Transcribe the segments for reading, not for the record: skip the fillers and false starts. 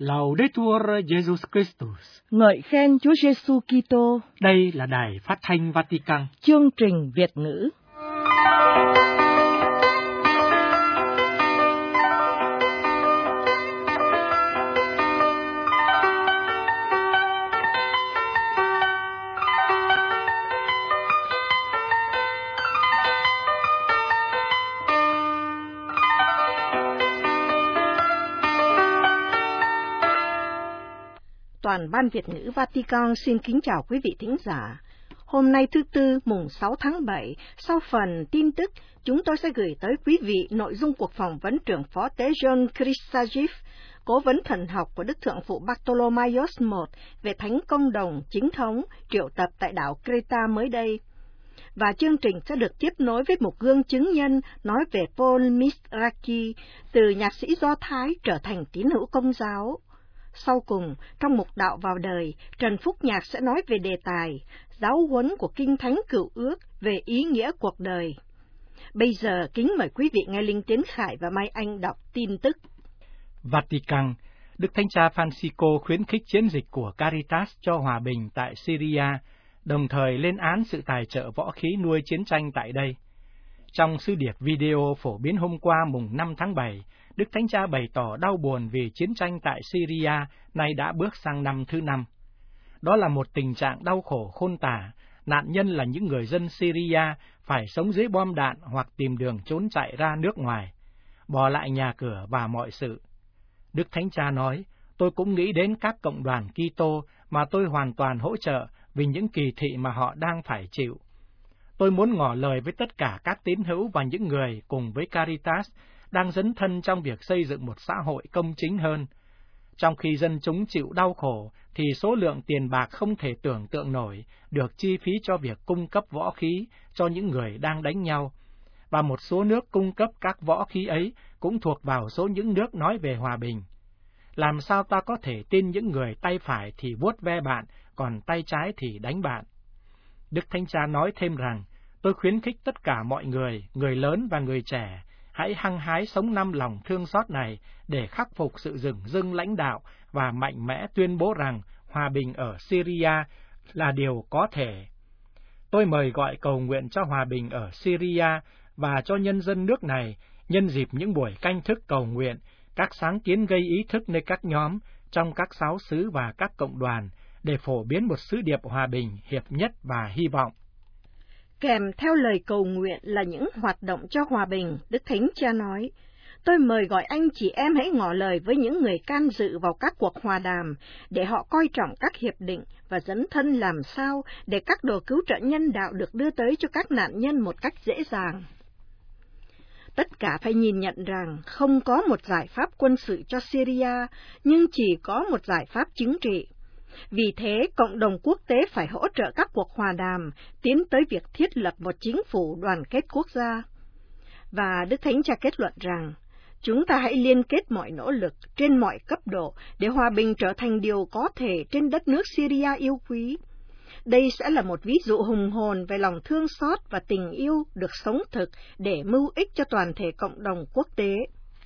Laudetur Jesus Christus. Ngợi khen Chúa Giêsu Kitô. Đây là Đài Phát thanh Vatican. Chương trình Việt ngữ. Toàn ban Việt ngữ Vatican xin kính chào quý vị thính giả. Hôm nay thứ Tư, mùng 6 tháng 7, sau phần tin tức, chúng tôi sẽ gửi tới quý vị nội dung cuộc phỏng vấn trưởng phó tế John Christajiv, cố vấn thần học của Đức Thượng phụ Bartolomaios I về Thánh Công đồng chính thống triệu tập tại đảo Creta mới đây. Và chương trình sẽ được tiếp nối với một gương chứng nhân nói về Paul Misraki, từ nhạc sĩ Do Thái trở thành tín hữu Công giáo. Sau cùng, trong mục đạo vào đời, Trần Phúc Nhạc sẽ nói về đề tài giáo huấn của Kinh Thánh Cựu Ước về ý nghĩa cuộc đời. Bây giờ, kính mời quý vị nghe Linh Tiến Khải và Mai Anh đọc tin tức. Vatican, Đức Thánh Cha Francisco khuyến khích chiến dịch của Caritas cho hòa bình tại Syria, đồng thời lên án sự tài trợ võ khí nuôi chiến tranh tại đây. Trong sứ điệp video phổ biến hôm qua mùng 5 tháng 7, Đức Thánh Cha bày tỏ đau buồn vì chiến tranh tại Syria nay đã bước sang năm thứ 5. Đó là một tình trạng đau khổ khôn tả, nạn nhân là những người dân Syria phải sống dưới bom đạn hoặc tìm đường trốn chạy ra nước ngoài, bỏ lại nhà cửa và mọi sự. Đức Thánh Cha nói, tôi cũng nghĩ đến các cộng đoàn Kitô mà tôi hoàn toàn hỗ trợ vì những kỳ thị mà họ đang phải chịu. Tôi muốn ngỏ lời với tất cả các tín hữu và những người cùng với Caritas đang dấn thân trong việc xây dựng một xã hội công chính hơn. Trong khi dân chúng chịu đau khổ, thì số lượng tiền bạc không thể tưởng tượng nổi được chi phí cho việc cung cấp võ khí cho những người đang đánh nhau. Và một số nước cung cấp các võ khí ấy cũng thuộc vào số những nước nói về hòa bình. Làm sao ta có thể tin những người tay phải thì vuốt ve bạn, còn tay trái thì đánh bạn? Đức Thánh Cha nói thêm rằng, tôi khuyến khích tất cả mọi người, người lớn và người trẻ, hãy hăng hái sống năm lòng thương xót này để khắc phục sự dửng dưng lãnh đạo và mạnh mẽ tuyên bố rằng hòa bình ở Syria là điều có thể. Tôi mời gọi cầu nguyện cho hòa bình ở Syria và cho nhân dân nước này nhân dịp những buổi canh thức cầu nguyện, các sáng kiến gây ý thức nơi các nhóm, trong các giáo xứ và các cộng đoàn để phổ biến một sứ điệp hòa bình, hiệp nhất và hy vọng. Kèm theo lời cầu nguyện là những hoạt động cho hòa bình, Đức Thánh Cha nói, tôi mời gọi anh chị em hãy ngỏ lời với những người can dự vào các cuộc hòa đàm, để họ coi trọng các hiệp định và dấn thân làm sao để các đồ cứu trợ nhân đạo được đưa tới cho các nạn nhân một cách dễ dàng. Tất cả phải nhìn nhận rằng không có một giải pháp quân sự cho Syria, nhưng chỉ có một giải pháp chính trị. Vì thế, cộng đồng quốc tế phải hỗ trợ các cuộc hòa đàm, tiến tới việc thiết lập một chính phủ đoàn kết quốc gia. Và Đức Thánh Cha kết luận rằng, chúng ta hãy liên kết mọi nỗ lực trên mọi cấp độ để hòa bình trở thành điều có thể trên đất nước Syria yêu quý. Đây sẽ là một ví dụ hùng hồn về lòng thương xót và tình yêu được sống thực để mưu ích cho toàn thể cộng đồng quốc tế.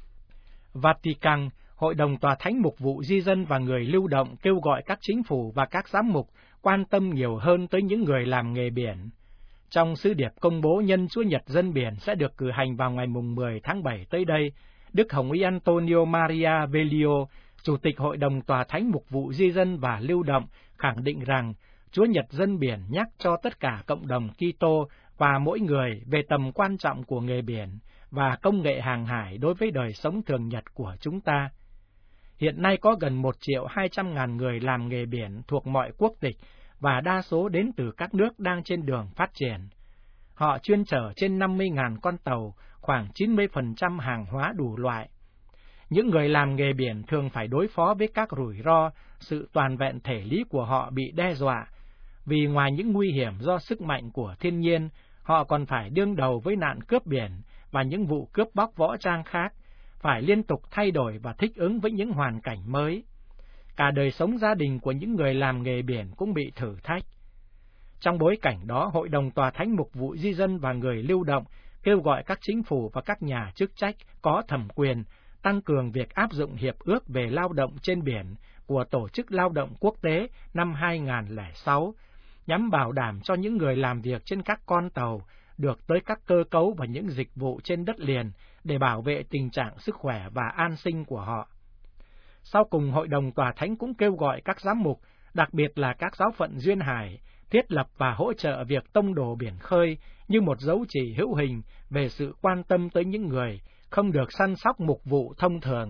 Vatican, Hội đồng Tòa Thánh Mục vụ Di dân và người lưu động kêu gọi các chính phủ và các giám mục quan tâm nhiều hơn tới những người làm nghề biển. Trong sứ điệp công bố nhân Chúa Nhật dân biển sẽ được cử hành vào ngày mùng 10 tháng 7 tới đây, Đức Hồng Y Antonio Maria Velio, Chủ tịch Hội đồng Tòa Thánh Mục vụ Di dân và lưu động, khẳng định rằng Chúa Nhật dân biển nhắc cho tất cả cộng đồng Kitô và mỗi người về tầm quan trọng của nghề biển và công nghệ hàng hải đối với đời sống thường nhật của chúng ta. Hiện nay có gần 1.200.000 người làm nghề biển thuộc mọi quốc tịch và đa số đến từ các nước đang trên đường phát triển. Họ chuyên chở trên 50.000 con tàu, khoảng 90% hàng hóa đủ loại. Những người làm nghề biển thường phải đối phó với các rủi ro, sự toàn vẹn thể lý của họ bị đe dọa, vì ngoài những nguy hiểm do sức mạnh của thiên nhiên, họ còn phải đương đầu với nạn cướp biển và những vụ cướp bóc võ trang khác, phải liên tục thay đổi và thích ứng với những hoàn cảnh mới. Cả đời sống gia đình của những người làm nghề biển cũng bị thử thách. Trong bối cảnh đó, Hội đồng Tòa Thánh Mục vụ Di dân và người lưu động kêu gọi các chính phủ và các nhà chức trách có thẩm quyền tăng cường việc áp dụng Hiệp ước về lao động trên biển của Tổ chức Lao động Quốc tế năm 2006, nhằm bảo đảm cho những người làm việc trên các con tàu được tới các cơ cấu và những dịch vụ trên đất liền để bảo vệ tình trạng sức khỏe và an sinh của họ. Sau cùng, Hội đồng Tòa Thánh cũng kêu gọi các giám mục, đặc biệt là các giáo phận duyên hải, thiết lập và hỗ trợ việc tông đồ biển khơi như một dấu chỉ hữu hình về sự quan tâm tới những người không được săn sóc mục vụ thông thường.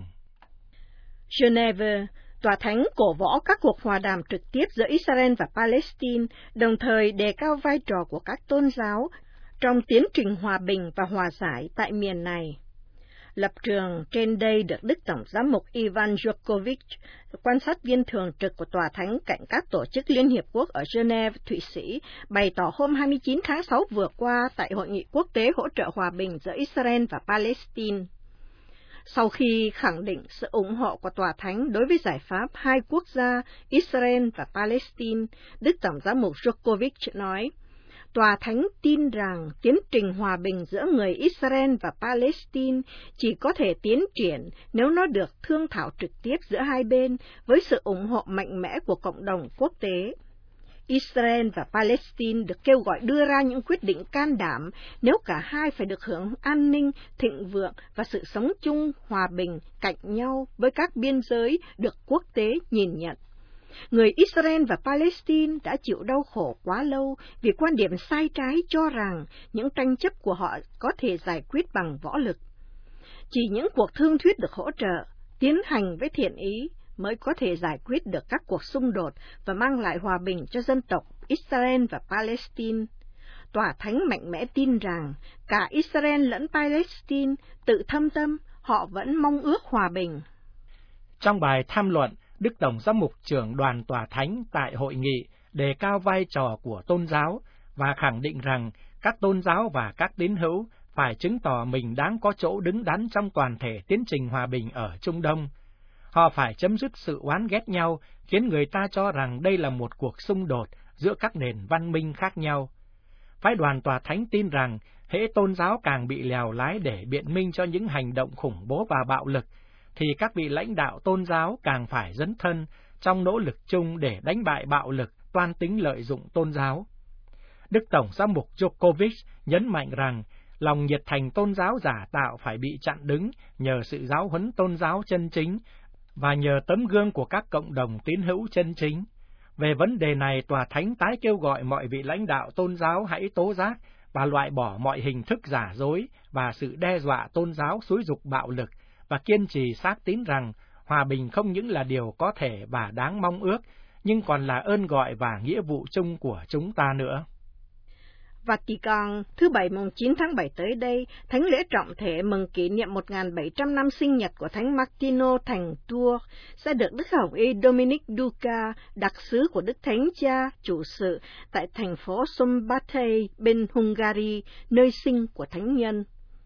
Geneva, Tòa Thánh cổ võ các cuộc hòa đàm trực tiếp giữa Israel và Palestine, đồng thời đề cao vai trò của các tôn giáo trong tiến trình hòa bình và hòa giải tại miền này. Lập trường trên đây được Đức Tổng giám mục Ivan Djokovic, quan sát viên thường trực của Tòa Thánh cạnh các tổ chức Liên Hiệp Quốc ở Geneva, Thụy Sĩ, bày tỏ hôm 29 tháng 6 vừa qua tại Hội nghị quốc tế hỗ trợ hòa bình giữa Israel và Palestine. Sau khi khẳng định sự ủng hộ của Tòa Thánh đối với giải pháp hai quốc gia Israel và Palestine, Đức Tổng giám mục Djokovic nói, Tòa Thánh tin rằng tiến trình hòa bình giữa người Israel và Palestine chỉ có thể tiến triển nếu nó được thương thảo trực tiếp giữa hai bên với sự ủng hộ mạnh mẽ của cộng đồng quốc tế. Israel và Palestine được kêu gọi đưa ra những quyết định can đảm nếu cả hai phải được hưởng an ninh, thịnh vượng và sự sống chung hòa bình cạnh nhau với các biên giới được quốc tế nhìn nhận. Người Israel và Palestine đã chịu đau khổ quá lâu vì quan điểm sai trái cho rằng những tranh chấp của họ có thể giải quyết bằng võ lực. Chỉ những cuộc thương thuyết được hỗ trợ, tiến hành với thiện ý mới có thể giải quyết được các cuộc xung đột và mang lại hòa bình cho dân tộc Israel và Palestine. Tòa Thánh mạnh mẽ tin rằng cả Israel lẫn Palestine tự thâm tâm, họ vẫn mong ước hòa bình. Trong bài tham luận, Đức Tổng giám mục trưởng đoàn Tòa Thánh tại hội nghị đề cao vai trò của tôn giáo và khẳng định rằng các tôn giáo và các tín hữu phải chứng tỏ mình đáng có chỗ đứng đắn trong toàn thể tiến trình hòa bình ở Trung Đông. Họ phải chấm dứt sự oán ghét nhau, khiến người ta cho rằng đây là một cuộc xung đột giữa các nền văn minh khác nhau. Phái đoàn Tòa Thánh tin rằng hễ tôn giáo càng bị lèo lái để biện minh cho những hành động khủng bố và bạo lực, thì các vị lãnh đạo tôn giáo càng phải dấn thân trong nỗ lực chung để đánh bại bạo lực, toan tính lợi dụng tôn giáo. Đức Tổng giám mục Djokovic nhấn mạnh rằng lòng nhiệt thành tôn giáo giả tạo phải bị chặn đứng nhờ sự giáo huấn tôn giáo chân chính và nhờ tấm gương của các cộng đồng tín hữu chân chính. Về vấn đề này, Tòa Thánh tái kêu gọi mọi vị lãnh đạo tôn giáo hãy tố giác và loại bỏ mọi hình thức giả dối và sự đe dọa tôn giáo xúi giục bạo lực, và kiên trì xác tín rằng hòa bình không những là điều có thể và đáng mong ước, nhưng còn là ơn gọi và nghĩa vụ chung của chúng ta nữa. Vatican, thứ Bảy mùng 9 tháng 7 tới đây, thánh lễ trọng thể mừng kỷ niệm 1.700 năm sinh nhật của Thánh Martino thành Tours sẽ được Đức Hồng Y Dominic Duca, đặc sứ của Đức Thánh Cha, chủ sự tại thành phố Szombathely bên Hungary, nơi sinh của Thánh Nhân.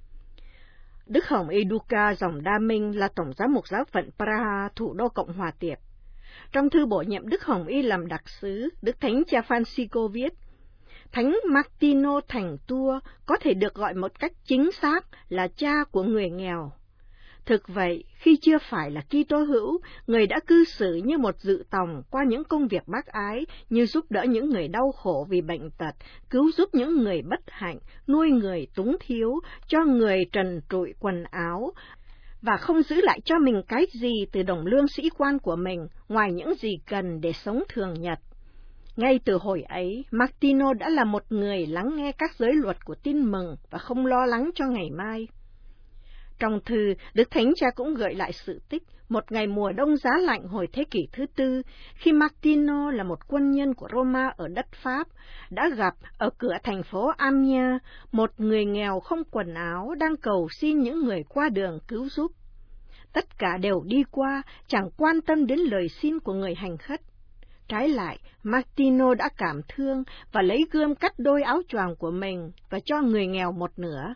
Đức Hồng Y Duca dòng Đa Minh là tổng giám mục giáo phận Praha, thủ đô Cộng hòa Tiệp. Trong thư bổ nhiệm Đức Hồng Y làm đặc sứ, Đức Thánh Cha Francisco viết, Thánh Martino thành Tours có thể được gọi một cách chính xác là cha của người nghèo. Thực vậy, khi chưa phải là Kitô hữu, người đã cư xử như một dự tòng qua những công việc bác ái như giúp đỡ những người đau khổ vì bệnh tật, cứu giúp những người bất hạnh, nuôi người túng thiếu, cho người trần trụi quần áo, và không giữ lại cho mình cái gì từ đồng lương sĩ quan của mình, ngoài những gì cần để sống thường nhật. Ngay từ hồi ấy, Martino đã là một người lắng nghe các giới luật của tin mừng và không lo lắng cho ngày mai. Trong thư, Đức Thánh Cha cũng gợi lại sự tích một ngày mùa đông giá lạnh hồi thế kỷ thứ tư, khi Martino là một quân nhân của Roma ở đất Pháp, đã gặp ở cửa thành phố Amiens một người nghèo không quần áo đang cầu xin những người qua đường cứu giúp. Tất cả đều đi qua, chẳng quan tâm đến lời xin của người hành khất. Trái lại, Martino đã cảm thương và lấy gươm cắt đôi áo choàng của mình và cho người nghèo một nửa.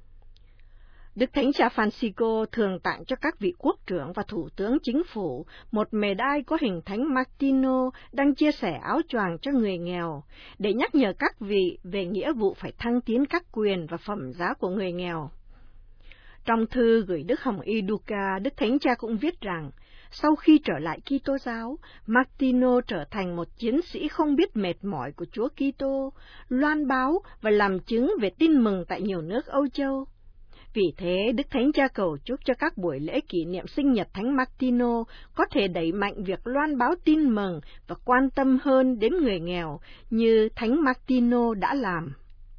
Đức Thánh Cha Francisco thường tặng cho các vị quốc trưởng và thủ tướng chính phủ một mề đai có hình Thánh Martino đang chia sẻ áo choàng cho người nghèo, để nhắc nhở các vị về nghĩa vụ phải thăng tiến các quyền và phẩm giá của người nghèo. Trong thư gửi Đức Hồng Y Duca, Đức Thánh Cha cũng viết rằng, sau khi trở lại Kitô giáo, Martino trở thành một chiến sĩ không biết mệt mỏi của Chúa Kitô, loan báo và làm chứng về tin mừng tại nhiều nước Âu Châu. Vì thế, Đức Thánh Cha cầu chúc cho các buổi lễ kỷ niệm sinh nhật Thánh Martino có thể đẩy mạnh việc loan báo tin mừng và quan tâm hơn đến người nghèo như Thánh Martino đã làm.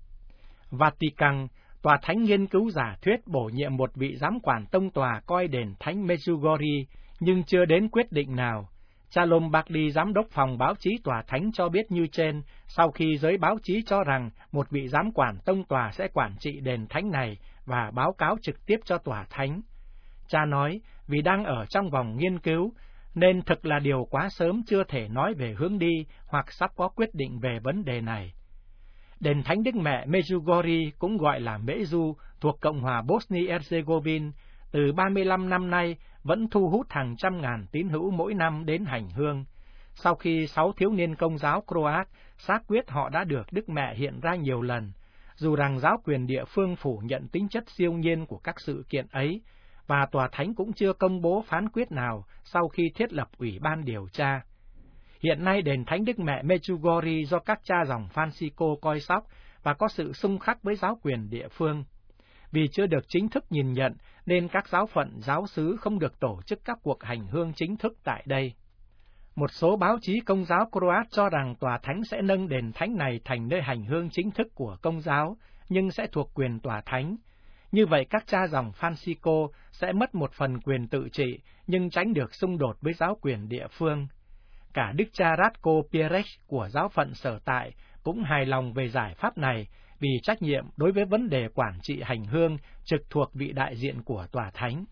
Vatican, Tòa Thánh nghiên cứu giả thuyết bổ nhiệm một vị giám quản tông tòa coi đền Thánh Medjugorje, nhưng chưa đến quyết định nào. Cha Lombardi, giám đốc phòng báo chí Tòa Thánh cho biết như trên, sau khi giới báo chí cho rằng một vị giám quản tông tòa sẽ quản trị đền thánh này và báo cáo trực tiếp cho Tòa Thánh. Cha nói, vì đang ở trong vòng nghiên cứu, nên thực là điều quá sớm chưa thể nói về hướng đi hoặc sắp có quyết định về vấn đề này. Đền Thánh Đức Mẹ Medjugorje, cũng gọi là Među, thuộc Cộng hòa Bosnia-Herzegovina, từ 35 năm nay vẫn thu hút hàng trăm ngàn tín hữu mỗi năm đến hành hương. Sau khi 6 thiếu niên Công giáo Croat xác quyết họ đã được Đức Mẹ hiện ra nhiều lần, dù rằng giáo quyền địa phương phủ nhận tính chất siêu nhiên của các sự kiện ấy, và Tòa Thánh cũng chưa công bố phán quyết nào sau khi thiết lập Ủy ban điều tra. Hiện nay đền Thánh Đức Mẹ Medjugorje do các cha dòng Francisco coi sóc và có sự xung khắc với giáo quyền địa phương. Vì chưa được chính thức nhìn nhận, nên các giáo phận giáo xứ không được tổ chức các cuộc hành hương chính thức tại đây. Một số báo chí Công giáo Croat cho rằng Tòa Thánh sẽ nâng đền thánh này thành nơi hành hương chính thức của Công giáo, nhưng sẽ thuộc quyền Tòa Thánh. Như vậy các cha dòng Francisco sẽ mất một phần quyền tự trị, nhưng tránh được xung đột với giáo quyền địa phương. Cả Đức cha Ratko Pierec của giáo phận sở tại cũng hài lòng về giải pháp này, vì trách nhiệm đối với vấn đề quản trị hành hương trực thuộc vị đại diện của Tòa Thánh.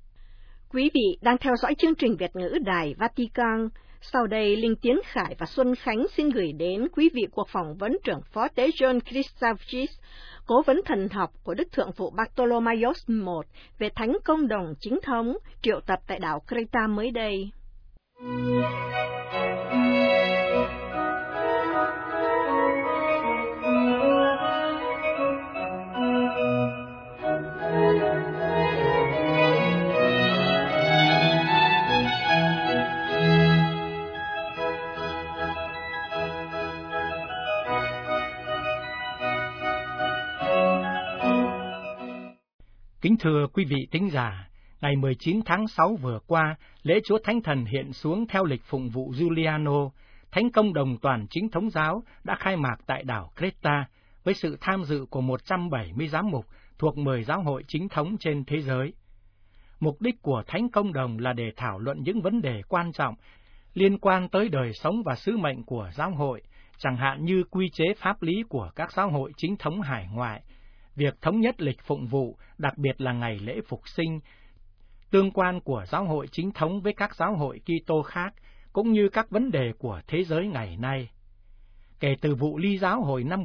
Quý vị đang theo dõi chương trình Việt ngữ Đài Vatican. Sau đây, Linh Tiến Khải và Xuân Khánh xin gửi đến quý vị cuộc phỏng vấn trưởng phó tế John Christopoulos, cố vấn thần học của Đức Thượng phụ Bartolomaios I về Thánh Công đồng chính thống triệu tập tại đảo Creta mới đây. Kính thưa quý vị thính giả, ngày 19 tháng 6 vừa qua, lễ Chúa Thánh Thần hiện xuống theo lịch phụng vụ Giuliano, Thánh Công đồng toàn chính thống giáo đã khai mạc tại đảo Creta, với sự tham dự của 170 giám mục thuộc 10 giáo hội chính thống trên thế giới. Mục đích của Thánh Công đồng là để thảo luận những vấn đề quan trọng liên quan tới đời sống và sứ mệnh của giáo hội, chẳng hạn như quy chế pháp lý của các giáo hội chính thống hải ngoại, việc thống nhất lịch phụng vụ, đặc biệt là ngày lễ Phục sinh, tương quan của giáo hội chính thống với các giáo hội Kitô khác, cũng như các vấn đề của thế giới ngày nay. Kể từ vụ ly giáo hồi năm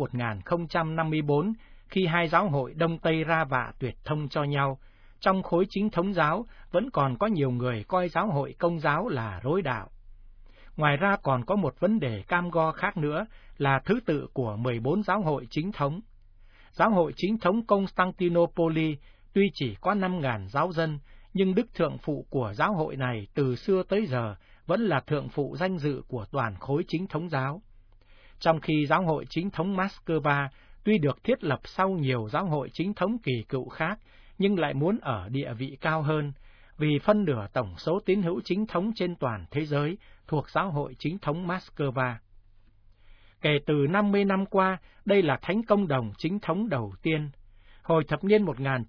1054, khi hai giáo hội Đông Tây ra vạ tuyệt thông cho nhau, trong khối chính thống giáo vẫn còn có nhiều người coi giáo hội Công giáo là rối đạo. Ngoài ra còn có một vấn đề cam go khác nữa là thứ tự của 14 giáo hội chính thống. Giáo hội chính thống Constantinople tuy chỉ có 5.000 giáo dân, nhưng Đức Thượng Phụ của giáo hội này từ xưa tới giờ vẫn là Thượng Phụ danh dự của toàn khối chính thống giáo. Trong khi giáo hội chính thống Moscow tuy được thiết lập sau nhiều giáo hội chính thống kỳ cựu khác, nhưng lại muốn ở địa vị cao hơn, vì phân nửa tổng số tín hữu chính thống trên toàn thế giới thuộc giáo hội chính thống Moscow. Kể từ 50 năm qua, đây là Thánh Công đồng chính thống đầu tiên. Hồi thập niên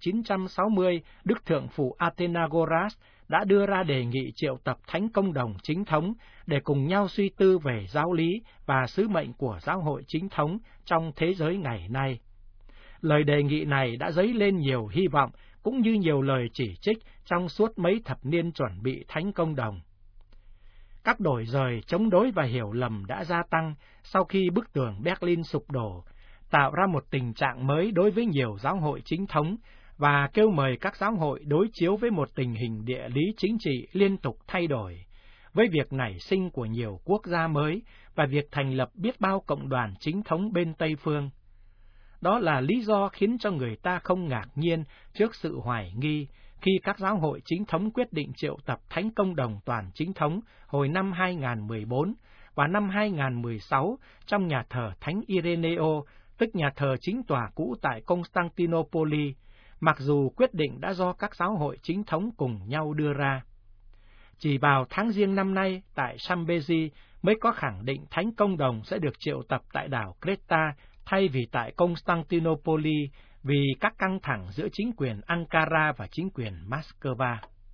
1960, Đức Thượng Phụ Athenagoras đã đưa ra đề nghị triệu tập Thánh Công đồng chính thống để cùng nhau suy tư về giáo lý và sứ mệnh của giáo hội chính thống trong thế giới ngày nay. Lời đề nghị này đã dấy lên nhiều hy vọng, cũng như nhiều lời chỉ trích trong suốt mấy thập niên chuẩn bị Thánh Công đồng. Các đổi giời, chống đối và hiểu lầm đã gia tăng sau khi bức tường Berlin sụp đổ, tạo ra một tình trạng mới đối với nhiều giáo hội chính thống và kêu mời các giáo hội đối chiếu với một tình hình địa lý chính trị liên tục thay đổi, với việc nảy sinh của nhiều quốc gia mới và việc thành lập biết bao cộng đoàn chính thống bên Tây phương. Đó là lý do khiến cho người ta không ngạc nhiên trước sự hoài nghi khi các giáo hội chính thống quyết định triệu tập Thánh Công đồng Toàn Chính thống hồi năm 2014 và năm 2016 trong nhà thờ Thánh Ireneo, tức nhà thờ chính tòa cũ tại Constantinople, mặc dù quyết định đã do các giáo hội chính thống cùng nhau đưa ra. Chỉ vào tháng Giêng năm nay, tại Zambezi mới có khẳng định Thánh Công đồng sẽ được triệu tập tại đảo Creta thay vì tại Constantinople vì các căng thẳng giữa chính quyền Ankara và chính quyền Moscow.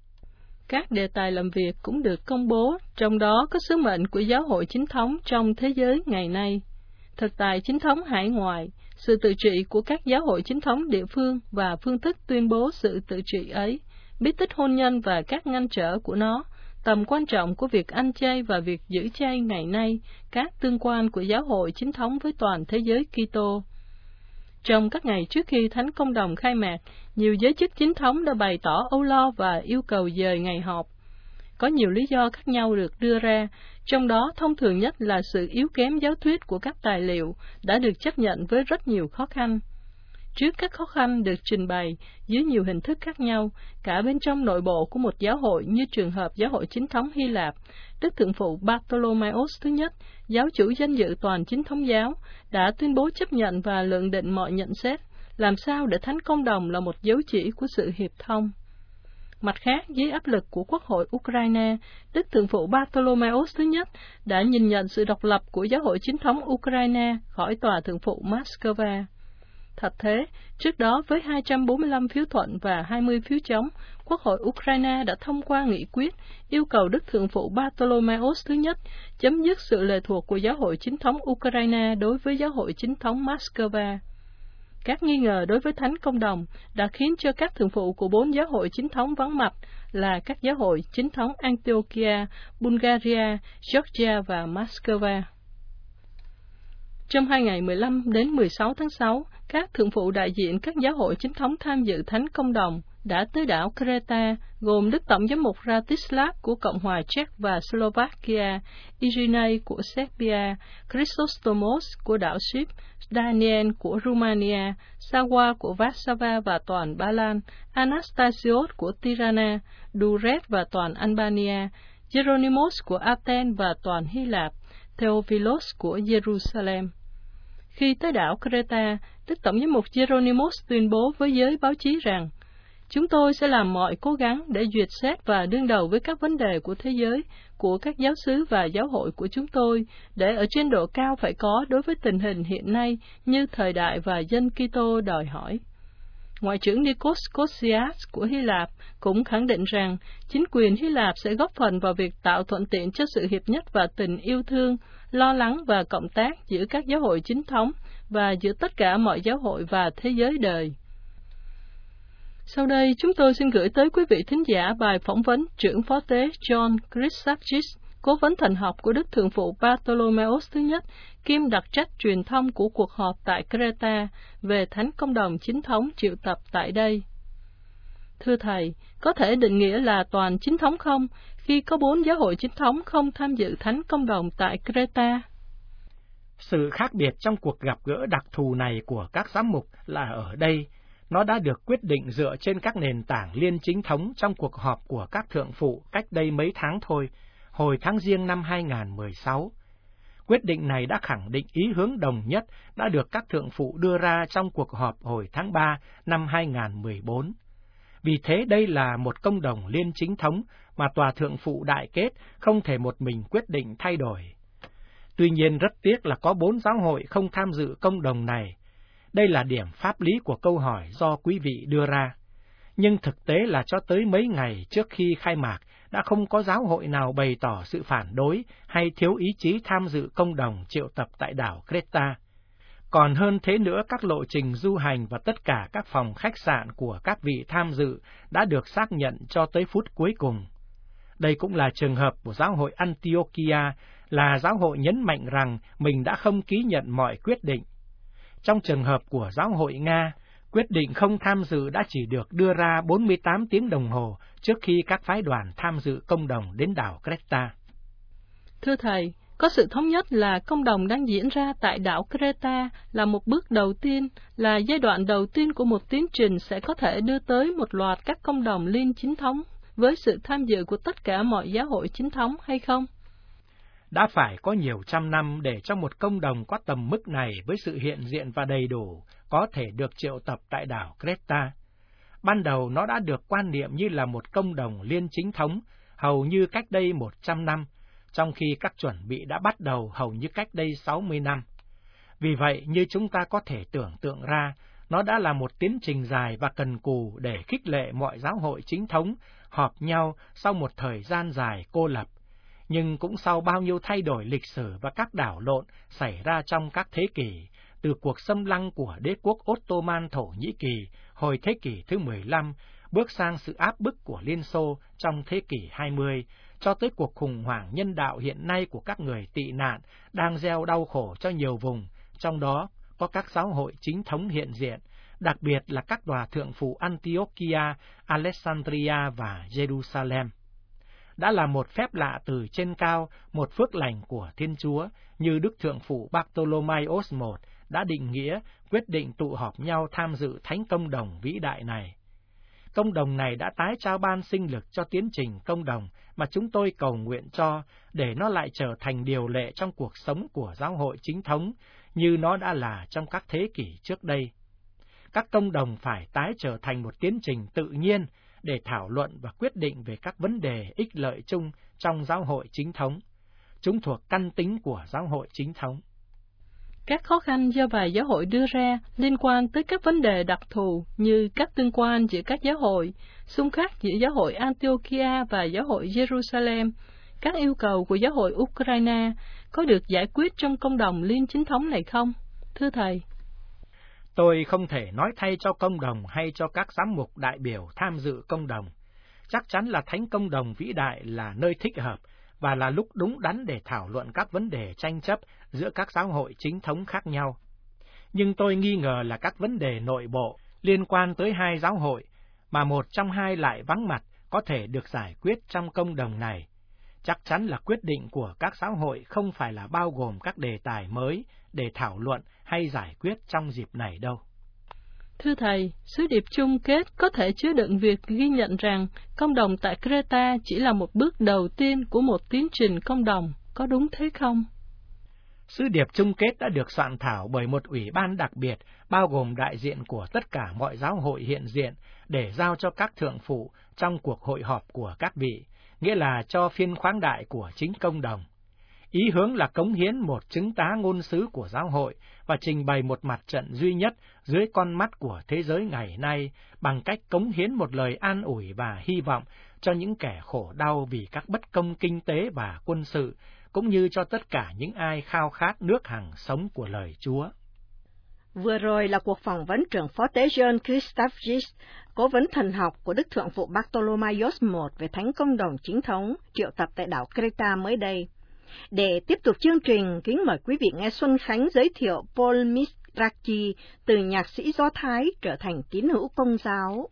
Các đề tài làm việc cũng được công bố, trong đó có sứ mệnh của giáo hội chính thống trong thế giới ngày nay, thực tại chính thống hải ngoại, sự tự trị của các giáo hội chính thống địa phương và phương thức tuyên bố sự tự trị ấy, bí tích hôn nhân và các ngăn trở của nó, tầm quan trọng của việc ăn chay và việc giữ chay ngày nay, các tương quan của giáo hội chính thống với toàn thế giới Kitô. Trong các ngày trước khi Thánh Công đồng khai mạc, nhiều giới chức chính thống đã bày tỏ âu lo và yêu cầu dời ngày họp. Có nhiều lý do khác nhau được đưa ra, trong đó thông thường nhất là sự yếu kém giáo thuyết của các tài liệu đã được chấp nhận với rất nhiều khó khăn. Trước các khó khăn được trình bày dưới nhiều hình thức khác nhau, cả bên trong nội bộ của một giáo hội như trường hợp giáo hội chính thống Hy Lạp, Đức Thượng phụ Bartholomeos thứ nhất, giáo chủ danh dự toàn chính thống giáo, đã tuyên bố chấp nhận và lượng định mọi nhận xét, làm sao để Thánh Công đồng là một dấu chỉ của sự hiệp thông. Mặt khác, dưới áp lực của Quốc hội Ukraine, Đức Thượng phụ Bartholomeos thứ nhất đã nhìn nhận sự độc lập của giáo hội chính thống Ukraine khỏi tòa Thượng phụ Moscow. Thật thế, trước đó với 245 phiếu thuận và 20 phiếu chống, Quốc hội Ukraine đã thông qua nghị quyết yêu cầu Đức Thượng phụ Bartholomeos thứ nhất chấm dứt sự lệ thuộc của giáo hội chính thống Ukraine đối với giáo hội chính thống Moscow. Các nghi ngờ đối với Thánh Công đồng đã khiến cho các thượng phụ của 4 giáo hội chính thống vắng mặt là các giáo hội chính thống Antiochia, Bulgaria, Georgia và Moscow. Trong 2 ngày 15 đến 16 tháng 6, các thượng phụ đại diện các giáo hội chính thống tham dự Thánh Công đồng đã tới đảo Creta, gồm Đức Tổng giám mục Ratislav của Cộng hòa Czech và Slovakia, Irinei của Serbia, Chrysostomos của đảo Ship, Daniel của Romania, Sawa của Warsaw và toàn Ba Lan, Anastasios của Tirana, Duret và toàn Albania, Geronimos của Athens và toàn Hy Lạp, Theophilos của Jerusalem. Khi tới đảo Creta, Đức Tổng giám mục Geronimos tuyên bố với giới báo chí rằng, chúng tôi sẽ làm mọi cố gắng để duyệt xét và đương đầu với các vấn đề của thế giới, của các giáo xứ và giáo hội của chúng tôi, để ở trên độ cao phải có đối với tình hình hiện nay như thời đại và dân Kitô đòi hỏi. Ngoại trưởng Nikos Kosias của Hy Lạp cũng khẳng định rằng chính quyền Hy Lạp sẽ góp phần vào việc tạo thuận tiện cho sự hiệp nhất và tình yêu thương, lo lắng và cộng tác giữa các giáo hội chính thống và giữa tất cả mọi giáo hội và thế giới đời. Sau đây, chúng tôi xin gửi tới quý vị thính giả bài phỏng vấn trưởng phó tế John Christakis, cố vấn thần học của Đức Thượng phụ Bartholomeos thứ nhất, kiêm đặc trách truyền thông của cuộc họp tại Creta về Thánh Công đồng chính thống triệu tập tại đây. Thưa Thầy, có thể định nghĩa là toàn chính thống không, khi có 4 giáo hội chính thống không tham dự Thánh Công đồng tại Creta? Sự khác biệt trong cuộc gặp gỡ đặc thù này của các giám mục là ở đây, nó đã được quyết định dựa trên các nền tảng liên chính thống trong cuộc họp của các thượng phụ cách đây mấy tháng thôi, hồi tháng Giêng năm 2016. Quyết định này đã khẳng định ý hướng đồng nhất đã được các thượng phụ đưa ra trong cuộc họp hồi tháng 3 năm 2014. Vì thế đây là một công đồng liên chính thống mà tòa thượng phụ đại kết không thể một mình quyết định thay đổi. Tuy nhiên rất tiếc là có 4 giáo hội không tham dự công đồng này. Đây là điểm pháp lý của câu hỏi do quý vị đưa ra. Nhưng thực tế là cho tới mấy ngày trước khi khai mạc, đã không có giáo hội nào bày tỏ sự phản đối hay thiếu ý chí tham dự công đồng triệu tập tại đảo Creta. Còn hơn thế nữa, các lộ trình du hành và tất cả các phòng khách sạn của các vị tham dự đã được xác nhận cho tới phút cuối cùng. Đây cũng là trường hợp của giáo hội Antiochia, là giáo hội nhấn mạnh rằng mình đã không ký nhận mọi quyết định. Trong trường hợp của giáo hội Nga, quyết định không tham dự đã chỉ được đưa ra 48 tiếng đồng hồ trước khi các phái đoàn tham dự công đồng đến đảo Creta. Thưa Thầy, Có sự thống nhất là công đồng đang diễn ra tại đảo Creta là một bước đầu tiên, là giai đoạn đầu tiên của một tiến trình sẽ có thể đưa tới một loạt các công đồng liên chính thống với sự tham dự của tất cả mọi giáo hội chính thống hay không? Đã phải có nhiều trăm năm để cho một công đồng có tầm mức này với sự hiện diện và đầy đủ có thể được triệu tập tại đảo Creta. Ban đầu nó đã được quan niệm như là một công đồng liên chính thống, hầu như cách đây 100 năm, trong khi các chuẩn bị đã bắt đầu hầu như cách đây 60 năm. Vì vậy, như chúng ta có thể tưởng tượng ra, nó đã là một tiến trình dài và cần cù để khích lệ mọi giáo hội chính thống họp nhau sau một thời gian dài cô lập. Nhưng cũng sau bao nhiêu thay đổi lịch sử và các đảo lộn xảy ra trong các thế kỷ, từ cuộc xâm lăng của đế quốc Ottoman Thổ Nhĩ Kỳ hồi thế kỷ thứ 15, bước sang sự áp bức của Liên Xô trong thế kỷ 20, cho tới cuộc khủng hoảng nhân đạo hiện nay của các người tị nạn đang gieo đau khổ cho nhiều vùng, trong đó có các giáo hội chính thống hiện diện, đặc biệt là các tòa thượng phụ Antiochia, Alexandria và Jerusalem. Đã là một phép lạ từ trên cao, một phước lành của Thiên Chúa, như Đức Thượng phụ Bartolomaios I đã định nghĩa, quyết định tụ họp nhau tham dự thánh công đồng vĩ đại này. Công đồng này đã tái trao ban sinh lực cho tiến trình công đồng mà chúng tôi cầu nguyện cho, để nó lại trở thành điều lệ trong cuộc sống của giáo hội chính thống, như nó đã là trong các thế kỷ trước đây. Các công đồng phải tái trở thành một tiến trình tự nhiên để thảo luận và quyết định về các vấn đề ích lợi chung trong giáo hội chính thống. Chúng thuộc căn tính của giáo hội chính thống. Các khó khăn do vài giáo hội đưa ra liên quan tới các vấn đề đặc thù như các tương quan giữa các giáo hội, xung khắc giữa giáo hội Antiochia và giáo hội Jerusalem, các yêu cầu của giáo hội Ukraine có được giải quyết trong công đồng liên chính thống này không? Thưa Thầy, tôi không thể nói thay cho công đồng hay cho các giám mục đại biểu tham dự công đồng. Chắc chắn là thánh công đồng vĩ đại là nơi thích hợp và là lúc đúng đắn để thảo luận các vấn đề tranh chấp giữa các giáo hội chính thống khác nhau. Nhưng tôi nghi ngờ là các vấn đề nội bộ liên quan tới hai giáo hội, mà một trong hai lại vắng mặt, có thể được giải quyết trong công đồng này. Chắc chắn là quyết định của các giáo hội không phải là bao gồm các đề tài mới để thảo luận hay giải quyết trong dịp này đâu. Thưa Thầy, sứ điệp chung kết có thể chứa đựng việc ghi nhận rằng công đồng tại Creta chỉ là một bước đầu tiên của một tiến trình công đồng, có đúng thế không? Sứ điệp chung kết đã được soạn thảo bởi một ủy ban đặc biệt, bao gồm đại diện của tất cả mọi giáo hội hiện diện, để giao cho các thượng phụ trong cuộc hội họp của các vị, nghĩa là cho phiên khoáng đại của chính công đồng. Ý hướng là cống hiến một chứng tá ngôn sứ của giáo hội và trình bày một mặt trận duy nhất dưới con mắt của thế giới ngày nay bằng cách cống hiến một lời an ủi và hy vọng cho những kẻ khổ đau vì các bất công kinh tế và quân sự, cũng như cho tất cả những ai khao khát nước hằng sống của lời Chúa. Vừa rồi là cuộc phỏng vấn trưởng phó tế John Christoph Gist, cố vấn thần học của Đức Thượng phụ Bartolomaios I về thánh công đồng chính thống triệu tập tại đảo Creta mới đây. Để tiếp tục chương trình, kính mời quý vị nghe Xuân Khánh giới thiệu Paul Misraki từ nhạc sĩ Do Thái trở thành tín hữu Công giáo.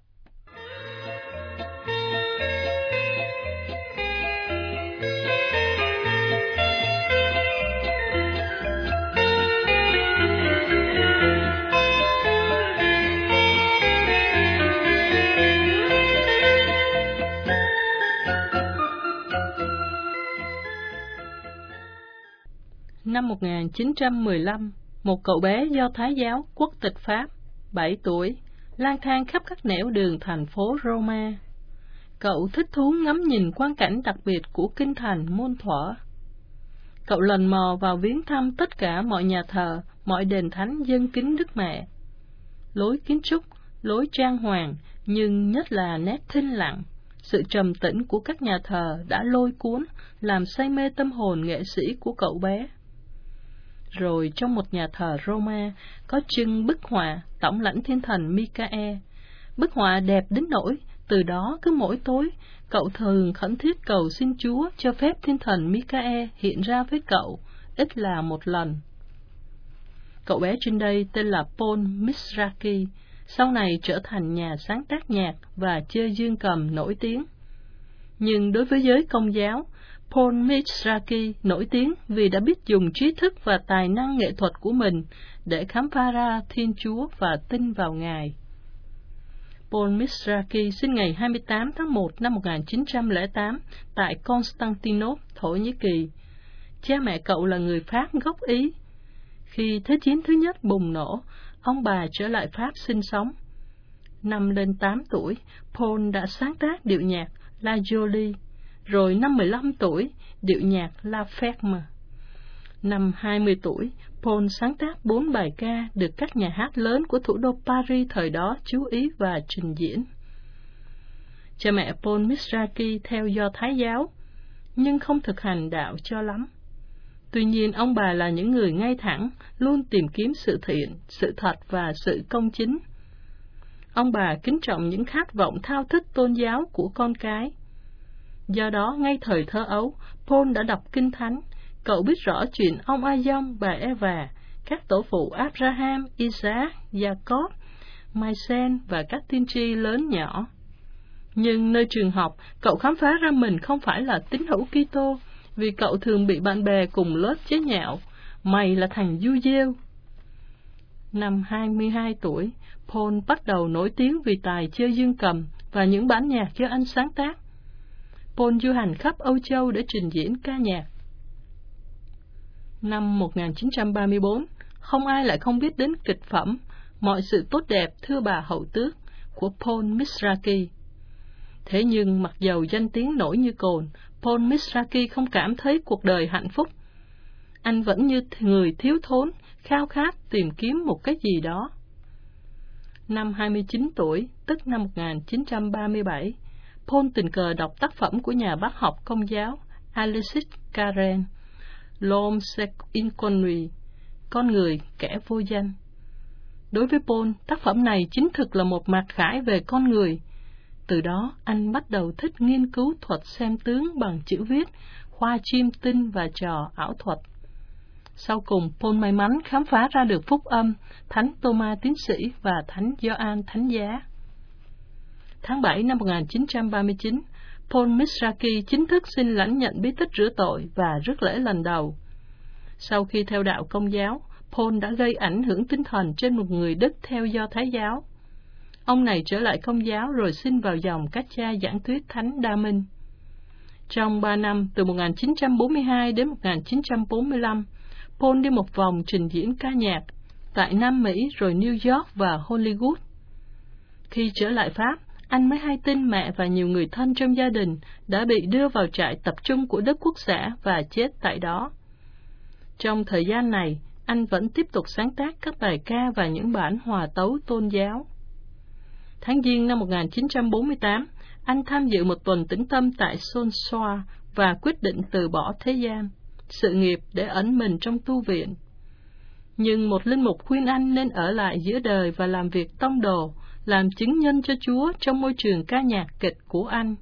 Năm 1915, một cậu bé Do Thái giáo quốc tịch Pháp, 7 tuổi, lang thang khắp các nẻo đường thành phố Roma. Cậu thích thú ngắm nhìn quang cảnh đặc biệt của kinh thành Môn Thuở. Cậu lần mò vào viếng thăm tất cả mọi nhà thờ, mọi đền thánh dâng kính Đức Mẹ. Lối kiến trúc, lối trang hoàng, nhưng nhất là nét thinh lặng, sự trầm tĩnh của các nhà thờ đã lôi cuốn, làm say mê tâm hồn nghệ sĩ của cậu bé. Rồi trong một nhà thờ Roma có trưng bức họa tổng lãnh thiên thần Michael. Bức họa đẹp đến nỗi từ đó cứ mỗi tối cậu thường khẩn thiết cầu xin Chúa cho phép thiên thần Michael hiện ra với cậu ít là một lần. Cậu bé trên đây tên là Paul Misraki, sau này trở thành nhà sáng tác nhạc và chơi dương cầm nổi tiếng. Nhưng đối với giới Công giáo, Paul Misraki nổi tiếng vì đã biết dùng trí thức và tài năng nghệ thuật của mình để khám phá ra Thiên Chúa và tin vào Ngài. Paul Misraki sinh ngày 28 tháng 1 năm 1908 tại Constantinople, Thổ Nhĩ Kỳ. Cha mẹ cậu là người Pháp gốc Ý. Khi Thế chiến thứ nhất bùng nổ, ông bà trở lại Pháp sinh sống. Năm lên 8 tuổi, Paul đã sáng tác điệu nhạc La Jolie, rồi năm 15 tuổi, điệu nhạc La Ferme. Năm 20 tuổi, Paul sáng tác 4 bài ca được các nhà hát lớn của thủ đô Paris thời đó chú ý và trình diễn. Cha mẹ Paul Misraki theo Do Thái giáo, nhưng không thực hành đạo cho lắm. Tuy nhiên, ông bà là những người ngay thẳng, luôn tìm kiếm sự thiện, sự thật và sự công chính. Ông bà kính trọng những khát vọng thao thức tôn giáo của con cái. Do đó, ngay thời thơ ấu, Paul đã đọc Kinh Thánh. Cậu biết rõ chuyện ông A-dông, bà Eva, các tổ phụ Abraham, Isaac, Jacob, Mai-sen và các tiên tri lớn nhỏ. Nhưng nơi trường học, cậu khám phá ra mình không phải là tín hữu Kitô, vì cậu thường bị bạn bè cùng lớp chế nhạo, mày là thằng du dêu. Năm 22 tuổi, Paul bắt đầu nổi tiếng vì tài chơi dương cầm và những bản nhạc do anh sáng tác. Paul du hành khắp Âu Châu để trình diễn ca nhạc. Năm 1934, không ai lại không biết đến kịch phẩm Mọi sự tốt đẹp thưa bà hậu tước của Paul Misraki. Thế nhưng mặc dầu danh tiếng nổi như cồn, Paul Misraki không cảm thấy cuộc đời hạnh phúc. Anh vẫn như người thiếu thốn, khao khát tìm kiếm một cái gì đó. Năm 29 tuổi, tức năm 1937, Paul tình cờ đọc tác phẩm của nhà bác học Công giáo Alexis Carrel, L'homme inconnu, con người kẻ vô danh. Đối với Paul, tác phẩm này chính thực là một mặc khải về con người. Từ đó, anh bắt đầu thích nghiên cứu thuật xem tướng bằng chữ viết, khoa chiêm tinh và trò ảo thuật. Sau cùng, Paul may mắn khám phá ra được phúc âm, Thánh Tô-ma Tiến sĩ và Thánh Gioan Thánh Giá. Tháng 7 năm 1939, Paul Misraki chính thức xin lãnh nhận bí tích rửa tội và rước lễ lần đầu. Sau khi theo đạo Công giáo, Paul đã gây ảnh hưởng tinh thần trên một người Đức theo Do Thái giáo. Ông này trở lại Công giáo rồi xin vào dòng các cha giảng thuyết Thánh Đa Minh. Trong 3 năm, từ 1942 đến 1945, Paul đi một vòng trình diễn ca nhạc tại Nam Mỹ rồi New York và Hollywood. Khi trở lại Pháp, anh mới hay tin mẹ và nhiều người thân trong gia đình đã bị đưa vào trại tập trung của Đức Quốc xã và chết tại đó. Trong thời gian này, anh vẫn tiếp tục sáng tác các bài ca và những bản hòa tấu tôn giáo. Tháng Giêng năm 1948, anh tham dự một tuần tĩnh tâm tại Sonsoir và quyết định từ bỏ thế gian, sự nghiệp để ẩn mình trong tu viện. Nhưng một linh mục khuyên anh nên ở lại giữa đời và làm việc tông đồ, làm chứng nhân cho Chúa trong môi trường ca nhạc kịch của anh.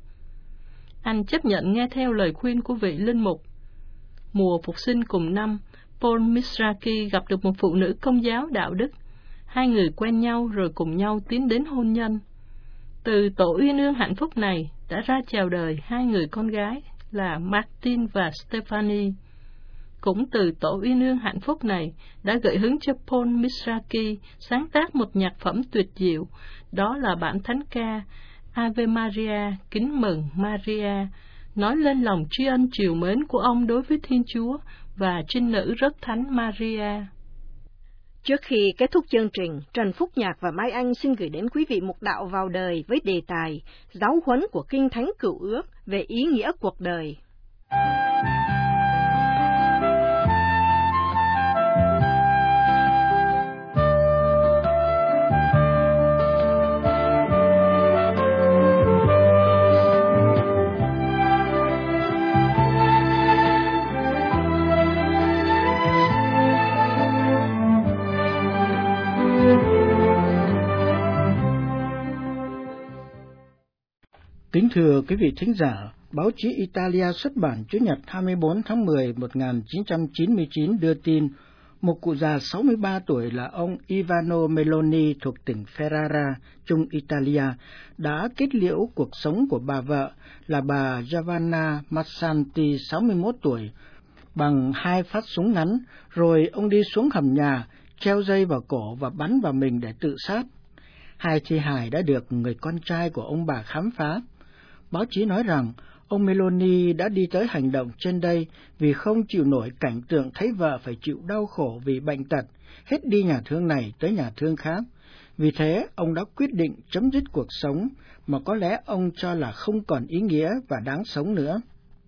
Anh chấp nhận nghe theo lời khuyên của vị linh mục. Mùa Phục sinh cùng năm, Paul Misraki gặp được một phụ nữ Công giáo đạo đức. Hai người quen nhau rồi cùng nhau tiến đến hôn nhân. Từ tổ uyên ương hạnh phúc này đã ra chào đời hai người con gái là Martin và Stephanie. Cũng từ tổ uyên ương hạnh phúc này đã gợi hứng cho Paul Misraki sáng tác một nhạc phẩm tuyệt diệu, đó là bản thánh ca Ave Maria, kính mừng Maria, nói lên lòng tri ân trìu mến của ông đối với Thiên Chúa và trinh nữ rất thánh Maria. Trước khi kết thúc chương trình, Trần Phúc Nhạc và Mai Anh xin gửi đến quý vị mục đạo vào đời với đề tài Giáo huấn của Kinh Thánh Cựu Ước về ý nghĩa cuộc đời. Kính thưa quý vị thính giả, báo chí Italia xuất bản Chủ nhật 24 tháng 10 1999 đưa tin Một cụ già 63 tuổi là ông Ivano Meloni thuộc tỉnh Ferrara, Trung Italia, đã kết liễu cuộc sống của bà vợ là bà Giovanna Massanti, 61 tuổi, bằng 2 phát súng ngắn, rồi ông đi xuống hầm nhà, treo dây vào cổ và bắn vào mình để tự sát. 2 thi hài đã được người con trai của ông bà khám phá. Báo chí nói rằng ông Meloni đã đi tới hành động trên đây vì không chịu nổi cảnh tượng thấy vợ phải chịu đau khổ vì bệnh tật, hết đi nhà thương này tới nhà thương khác. Vì thế, ông đã quyết định chấm dứt cuộc sống mà có lẽ ông cho là không còn ý nghĩa và đáng sống nữa.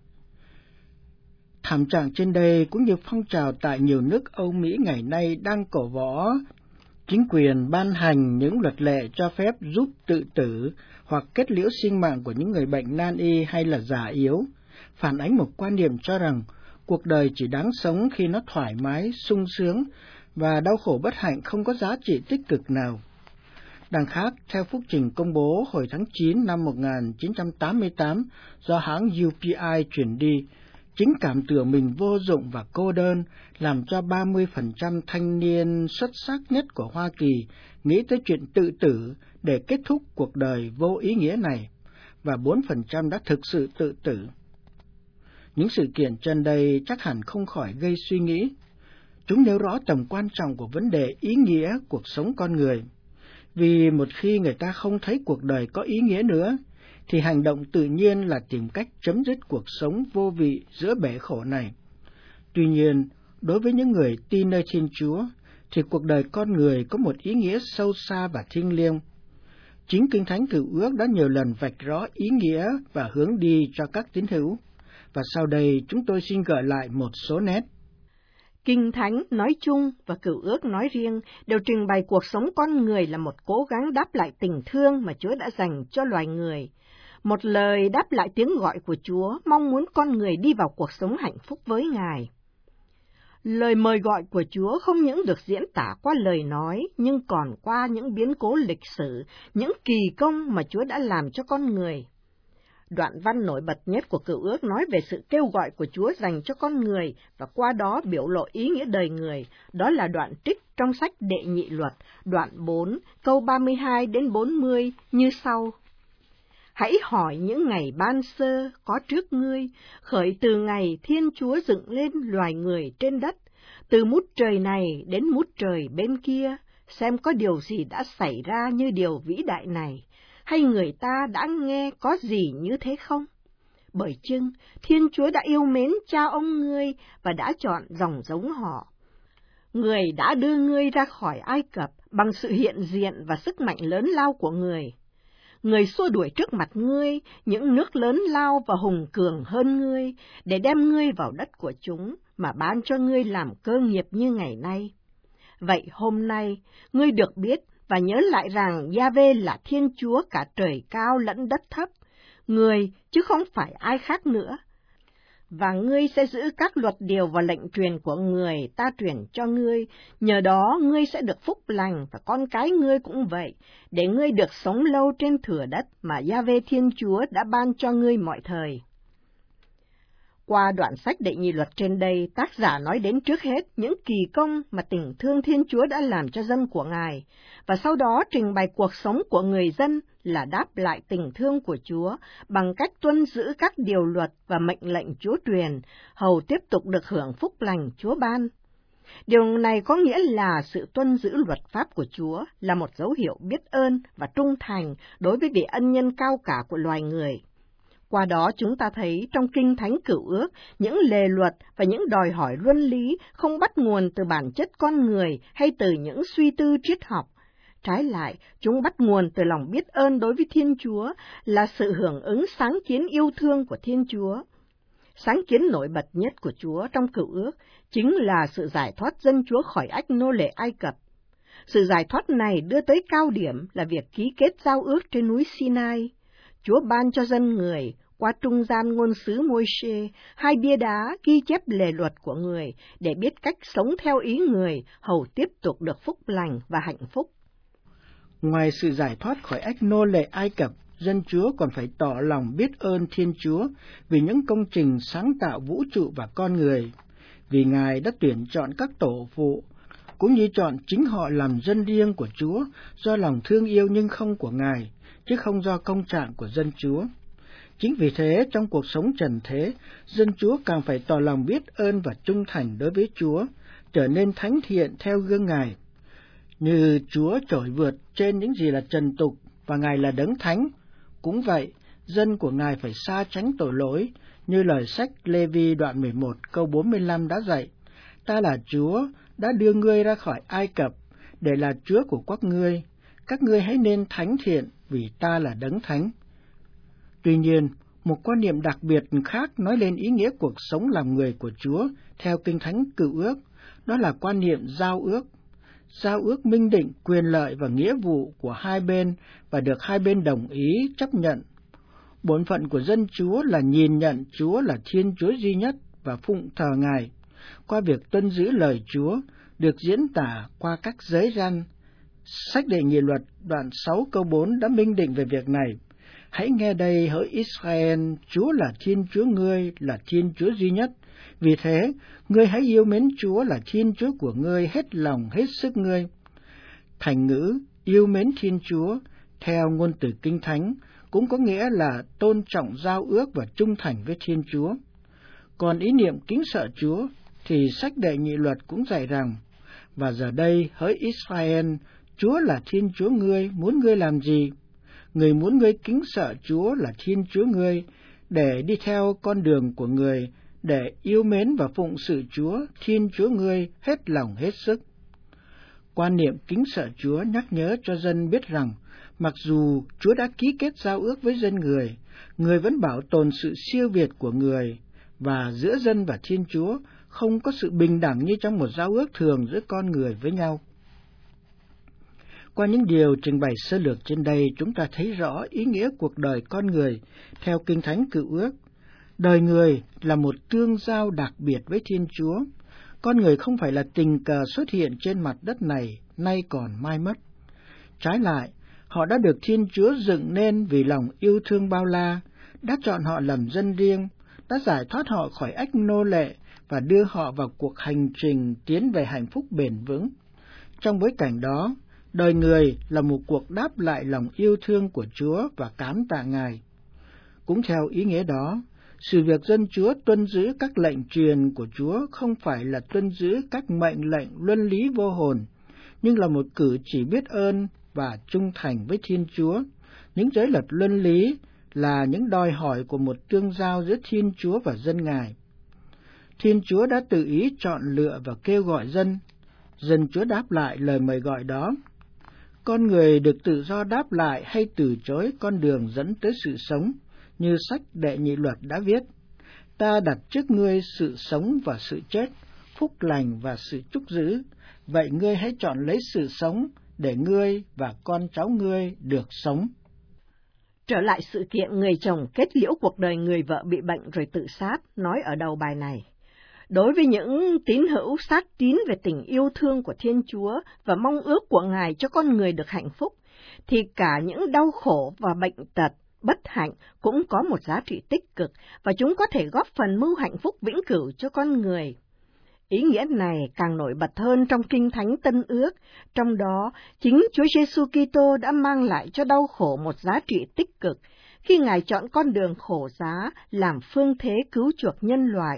Thảm trạng trên đây cũng như phong trào tại nhiều nước Âu Mỹ ngày nay đang cổ võ chính quyền ban hành những luật lệ cho phép giúp tự tử hoặc kết liễu sinh mạng của những người bệnh nan y hay là già yếu, phản ánh một quan điểm cho rằng cuộc đời chỉ đáng sống khi nó thoải mái, sung sướng và đau khổ bất hạnh không có giá trị tích cực nào. Đằng khác, theo phúc trình công bố hồi tháng 9 năm 1988 do hãng UPI chuyển đi, chính cảm tưởng mình vô dụng và cô đơn làm cho 30% thanh niên xuất sắc nhất của Hoa Kỳ nghĩ tới chuyện tự tử để kết thúc cuộc đời vô ý nghĩa này, và 4% đã thực sự tự tử. Những sự kiện trên đây chắc hẳn không khỏi gây suy nghĩ. Chúng nêu rõ tầm quan trọng của vấn đề ý nghĩa cuộc sống con người. Vì một khi người ta không thấy cuộc đời có ý nghĩa nữa, thì hành động tự nhiên là tìm cách chấm dứt cuộc sống vô vị giữa bể khổ này. Tuy nhiên, đối với những người tin nơi Thiên Chúa, thì cuộc đời con người có một ý nghĩa sâu xa và thiêng liêng. Chính Kinh Thánh Cựu Ước đã nhiều lần vạch rõ ý nghĩa và hướng đi cho các tín hữu. Và sau đây chúng tôi xin gợi lại một số nét. Kinh Thánh nói chung và Cựu Ước nói riêng đều trình bày cuộc sống con người là một cố gắng đáp lại tình thương mà Chúa đã dành cho loài người. Một lời đáp lại tiếng gọi của Chúa, mong muốn con người đi vào cuộc sống hạnh phúc với Ngài. Lời mời gọi của Chúa không những được diễn tả qua lời nói, nhưng còn qua những biến cố lịch sử, những kỳ công mà Chúa đã làm cho con người. Đoạn văn nổi bật nhất của Cựu Ước nói về sự kêu gọi của Chúa dành cho con người và qua đó biểu lộ ý nghĩa đời người, đó là đoạn trích trong sách Đệ Nhị Luật, đoạn 4, câu 32 đến 40 như sau. Hãy hỏi những ngày ban sơ có trước ngươi, khởi từ ngày Thiên Chúa dựng lên loài người trên đất, từ mút trời này đến mút trời bên kia, xem có điều gì đã xảy ra như điều vĩ đại này, hay người ta đã nghe có gì như thế không? Bởi chưng Thiên Chúa đã yêu mến cha ông ngươi và đã chọn dòng giống họ. Người đã đưa ngươi ra khỏi Ai Cập bằng sự hiện diện và sức mạnh lớn lao của người. Người xua đuổi trước mặt ngươi những nước lớn lao và hùng cường hơn ngươi, để đem ngươi vào đất của chúng, mà ban cho ngươi làm cơ nghiệp như ngày nay. Vậy hôm nay, ngươi được biết và nhớ lại rằng Giê-hô là Thiên Chúa cả trời cao lẫn đất thấp, người chứ không phải ai khác nữa. Và ngươi sẽ giữ các luật điều và lệnh truyền của người ta truyền cho ngươi, nhờ đó ngươi sẽ được phúc lành và con cái ngươi cũng vậy, để ngươi được sống lâu trên thửa đất mà Giê-hô Thiên Chúa đã ban cho ngươi mọi thời. Qua đoạn sách Đệ Nhị Luật trên đây, tác giả nói đến trước hết những kỳ công mà tình thương Thiên Chúa đã làm cho dân của Ngài, và sau đó trình bày cuộc sống của người dân là đáp lại tình thương của Chúa bằng cách tuân giữ các điều luật và mệnh lệnh Chúa truyền, hầu tiếp tục được hưởng phúc lành Chúa ban. Điều này có nghĩa là sự tuân giữ luật pháp của Chúa là một dấu hiệu biết ơn và trung thành đối với vị ân nhân cao cả của loài người. Qua đó chúng ta thấy trong Kinh Thánh Cựu Ước, những lề luật và những đòi hỏi luân lý không bắt nguồn từ bản chất con người hay từ những suy tư triết học. Trái lại, chúng bắt nguồn từ lòng biết ơn đối với Thiên Chúa, là sự hưởng ứng sáng kiến yêu thương của Thiên Chúa. Sáng kiến nổi bật nhất của Chúa trong Cựu Ước chính là sự giải thoát dân Chúa khỏi ách nô lệ Ai Cập. Sự giải thoát này đưa tới cao điểm là việc ký kết giao ước trên núi Sinai. Chúa ban cho dân người, qua trung gian ngôn sứ Môi-se, 2 bia đá ghi chép lề luật của người để biết cách sống theo ý người, hầu tiếp tục được phúc lành và hạnh phúc. Ngoài sự giải thoát khỏi ách nô lệ Ai Cập, dân Chúa còn phải tỏ lòng biết ơn Thiên Chúa vì những công trình sáng tạo vũ trụ và con người. vì Ngài đã tuyển chọn các tổ phụ, cũng như chọn chính họ làm dân riêng của Chúa do lòng thương yêu nhưng không của Ngài, chứ không do công trạng của dân Chúa. Chính vì thế, trong cuộc sống trần thế, dân Chúa càng phải tỏ lòng biết ơn và trung thành đối với Chúa, trở nên thánh thiện theo gương Ngài. Như Chúa trội vượt trên những gì là trần tục và Ngài là đấng thánh, cũng vậy, dân của Ngài phải xa tránh tội lỗi, như lời sách Lê-vi đoạn 11 câu 45 đã dạy: Ta là Chúa, đã đưa ngươi ra khỏi Ai Cập, để là Chúa của các ngươi hãy nên thánh thiện, vì ta là đấng thánh. Tuy nhiên, một quan niệm đặc biệt khác nói lên ý nghĩa cuộc sống làm người của Chúa theo Kinh Thánh Cựu Ước, đó là quan niệm giao ước. Giao ước minh định quyền lợi và nghĩa vụ của hai bên và được hai bên đồng ý chấp nhận. Bổn phận của dân Chúa là nhìn nhận Chúa là Thiên Chúa duy nhất và phụng thờ Ngài, qua việc tuân giữ lời Chúa, được diễn tả qua các giới răn. Sách Đệ Nhị Luật đoạn 6 câu 4 đã minh định về việc này. Hãy nghe đây hỡi Israel, Chúa là Thiên Chúa ngươi, là Thiên Chúa duy nhất. Vì thế, ngươi hãy yêu mến Chúa là Thiên Chúa của ngươi hết lòng hết sức ngươi. Thành ngữ yêu mến Thiên Chúa, theo ngôn từ Kinh Thánh, cũng có nghĩa là tôn trọng giao ước và trung thành với Thiên Chúa. Còn ý niệm kính sợ Chúa, thì sách Đệ Nhị Luật cũng dạy rằng: Và giờ đây, hỡi Israel, Chúa là Thiên Chúa ngươi, muốn ngươi làm gì? Người muốn ngươi kính sợ Chúa là Thiên Chúa ngươi, để đi theo con đường của người, để yêu mến và phụng sự Chúa, Thiên Chúa ngươi, hết lòng hết sức. Quan niệm kính sợ Chúa nhắc nhớ cho dân biết rằng, mặc dù Chúa đã ký kết giao ước với dân người vẫn bảo tồn sự siêu việt của người, và giữa dân và Thiên Chúa không có sự bình đẳng như trong một giao ước thường giữa con người với nhau. Qua những điều trình bày sơ lược trên đây, chúng ta thấy rõ ý nghĩa cuộc đời con người theo Kinh Thánh Cựu Ước. Đời người là một tương giao đặc biệt với Thiên Chúa. Con người không phải là tình cờ xuất hiện trên mặt đất này, nay còn mai mất. Trái lại, họ đã được Thiên Chúa dựng nên vì lòng yêu thương bao la, đã chọn họ làm dân riêng, đã giải thoát họ khỏi ách nô lệ và đưa họ vào cuộc hành trình tiến về hạnh phúc bền vững. Trong bối cảnh đó, đời người là một cuộc đáp lại lòng yêu thương của Chúa và cám tạ Ngài. Cũng theo ý nghĩa đó, sự việc dân Chúa tuân giữ các lệnh truyền của Chúa không phải là tuân giữ các mệnh lệnh luân lý vô hồn, nhưng là một cử chỉ biết ơn và trung thành với Thiên Chúa. Những giới luật luân lý là những đòi hỏi của một tương giao giữa Thiên Chúa và dân Ngài. Thiên Chúa đã tự ý chọn lựa và kêu gọi dân. Dân Chúa đáp lại lời mời gọi đó. Con người được tự do đáp lại hay từ chối con đường dẫn tới sự sống, như sách Đệ Nhị Luật đã viết: Ta đặt trước ngươi sự sống và sự chết, phúc lành và sự trúc giữ. Vậy ngươi hãy chọn lấy sự sống, để ngươi và con cháu ngươi được sống. Trở lại sự kiện người chồng kết liễu cuộc đời người vợ bị bệnh rồi tự sát, nói ở đầu bài này. Đối với những tín hữu sát tín về tình yêu thương của Thiên Chúa và mong ước của Ngài cho con người được hạnh phúc, thì cả những đau khổ và bệnh tật, bất hạnh cũng có một giá trị tích cực, và chúng có thể góp phần mưu hạnh phúc vĩnh cửu cho con người. Ý nghĩa này càng nổi bật hơn trong Kinh Thánh Tân Ước, trong đó chính Chúa Giêsu Kitô đã mang lại cho đau khổ một giá trị tích cực, khi Ngài chọn con đường khổ giá làm phương thế cứu chuộc nhân loại.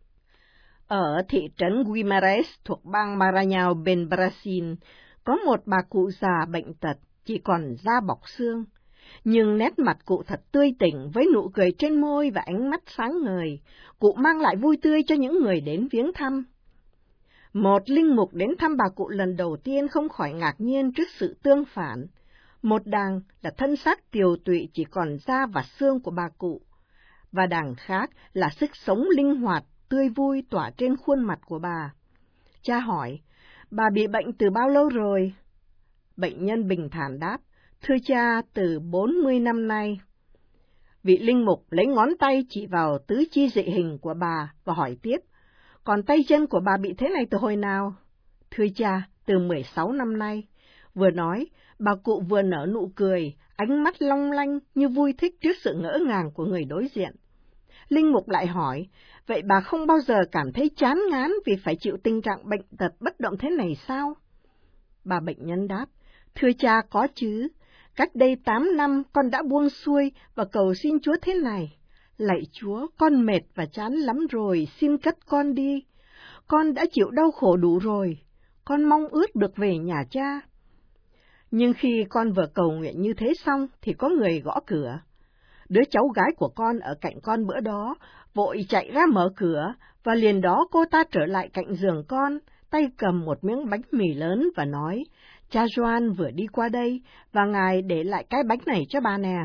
Ở thị trấn Guimarães thuộc bang Maranhão bên Brazil, có một bà cụ già bệnh tật, chỉ còn da bọc xương. Nhưng nét mặt cụ thật tươi tỉnh, với nụ cười trên môi và ánh mắt sáng ngời. Cụ mang lại vui tươi cho những người đến viếng thăm. Một linh mục đến thăm bà cụ lần đầu tiên không khỏi ngạc nhiên trước sự tương phản. Một đằng là thân xác tiều tụy chỉ còn da và xương của bà cụ, và đằng khác là sức sống linh hoạt, tươi vui tỏa trên khuôn mặt của bà. Cha hỏi, bà bị bệnh từ bao lâu rồi? Bệnh nhân bình thản đáp, thưa cha, từ 40 năm nay. Vị linh mục lấy ngón tay chỉ vào tứ chi dị hình của bà và hỏi tiếp, còn tay chân của bà bị thế này từ hồi nào? Thưa cha, từ 16 năm nay. Vừa nói, bà cụ vừa nở nụ cười, ánh mắt long lanh như vui thích trước sự ngỡ ngàng của người đối diện. Linh mục lại hỏi, Vậy bà không bao giờ cảm thấy chán ngán vì phải chịu tình trạng bệnh tật bất động thế này sao? Bà bệnh nhân đáp, thưa cha, có chứ. Cách đây 8 năm con đã buông xuôi và cầu xin Chúa thế này. Lạy Chúa, con mệt và chán lắm rồi, xin cất con đi. Con đã chịu đau khổ đủ rồi, con mong ước được về nhà cha. Nhưng khi con vừa cầu nguyện như thế xong thì có người gõ cửa. Đứa cháu gái của con ở cạnh con bữa đó vội chạy ra mở cửa, và liền đó cô ta trở lại cạnh giường con, tay cầm một miếng bánh mì lớn và nói, cha Gioan vừa đi qua đây và ngài để lại cái bánh này cho bà nè.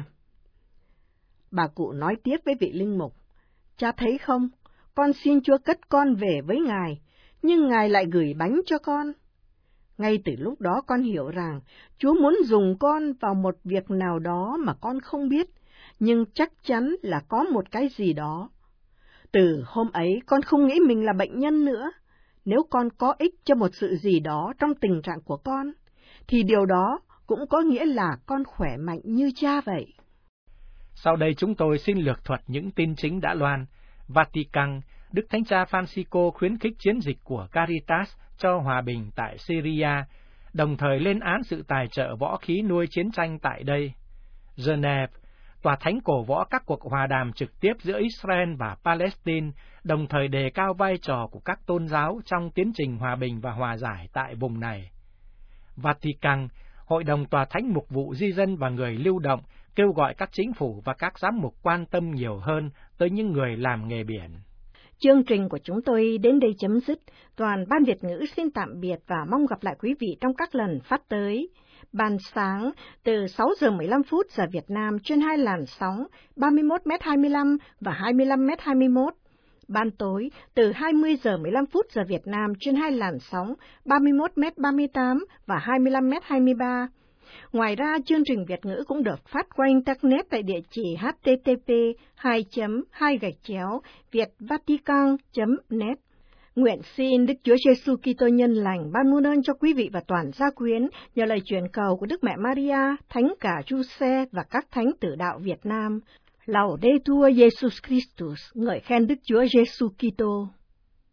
Bà cụ nói tiếp với vị linh mục, cha thấy không, con xin Chúa cất con về với ngài, nhưng ngài lại gửi bánh cho con. Ngay từ lúc đó con hiểu rằng Chúa muốn dùng con vào một việc nào đó mà con không biết, nhưng chắc chắn là có một cái gì đó. Từ hôm ấy con không nghĩ mình là bệnh nhân nữa. Nếu con có ích cho một sự gì đó trong tình trạng của con, thì điều đó cũng có nghĩa là con khỏe mạnh như cha vậy. Sau đây chúng tôi xin lược thuật những tin chính đã loan. Vatican, Đức Thánh Cha Francisco khuyến khích chiến dịch của Caritas cho hòa bình tại Syria, đồng thời lên án sự tài trợ võ khí nuôi chiến tranh tại đây. Geneva, Tòa Thánh cổ võ các cuộc hòa đàm trực tiếp giữa Israel và Palestine, đồng thời đề cao vai trò của các tôn giáo trong tiến trình hòa bình và hòa giải tại vùng này. Vatican, Hội đồng Tòa Thánh Mục vụ Di dân và người lưu động, kêu gọi các chính phủ và các giám mục quan tâm nhiều hơn tới những người làm nghề biển. Chương trình của chúng tôi đến đây chấm dứt. Toàn ban Việt ngữ xin tạm biệt và mong gặp lại quý vị trong các lần phát tới. Ban sáng từ 6 giờ 15 phút giờ Việt Nam trên 2 làn sóng 31m25 và 25m21. Ban tối từ 20 giờ 15 phút giờ Việt Nam trên 2 làn sóng 31m38 và 25m23. Ngoài ra, chương trình Việt ngữ cũng được phát qua Internet tại địa chỉ http://việtvatican.net. Nguyện xin Đức Chúa Giêsu Kitô nhân lành ban muôn ơn cho quý vị và toàn gia quyến nhờ lời truyền cầu của Đức Mẹ Maria, Thánh cả Giuse và các thánh tử đạo Việt Nam. Laudetur Jesus Christus, ngợi khen Đức Chúa Giêsu Kitô.